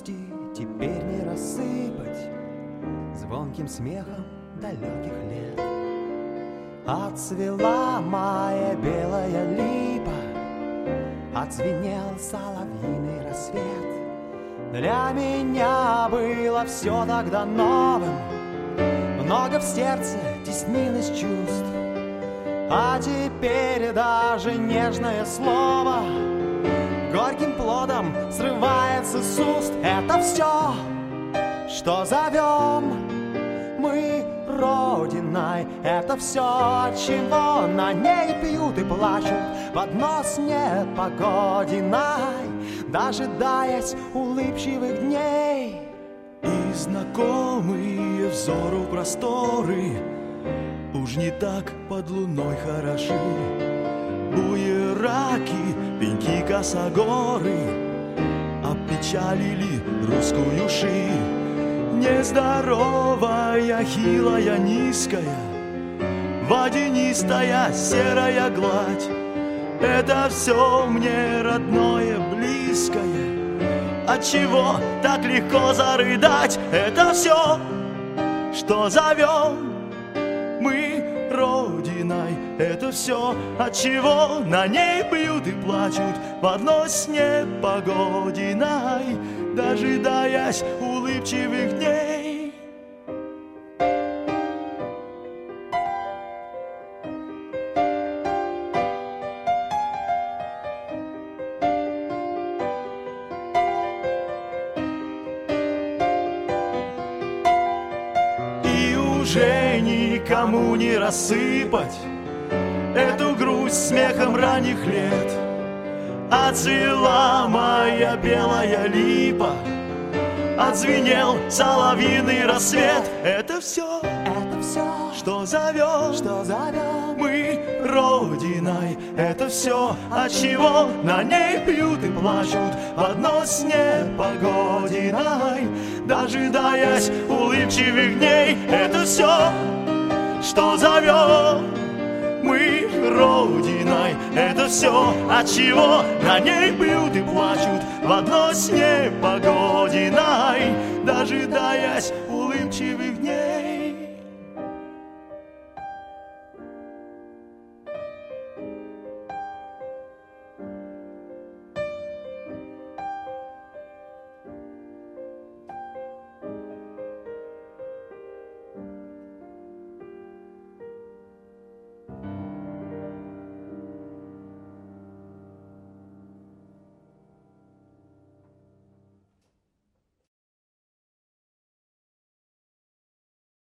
грусти теперь не рассыпать звонким смехом далеких лет. Отцвела моя белая липа, отзвенел соловьиный рассвет. Для меня было все тогда новым, много в сердце теснилось чувств. А теперь даже нежное слово горьким плодом срывается с уст. Это все, что зовем мы родиной. Это все, от чего на ней пьют и плачут в одно с непогодиной, дожидаясь улыбчивых дней. И знакомые взору просторы уж не так под луной хороши. Буераки, пеньки, косогоры опечалили русскую ширь. Нездоровая, хилая, низкая, водянистая серая гладь. Это все мне родное, близкое, отчего так легко зарыдать. Это все, что зовем мы родиной. Это все, отчего на ней пьют и плачут в одно с непогодиной, дожидаясь улыбчивых дней. И уже никому не рассыпать эту грусть смехом ранних лет. Отцвела моя белая липа, отзвенел соловьиный рассвет. Это все, что зовем мы родиной. Это все, отчего на ней пьют и плачут в одно с непогодиной, дожидаясь улыбчивых дней. Это все, что зовем мы родиной. Это все, отчего на ней пьют и плачут в одно с непогодиной, дожидаясь улыбчивых дней.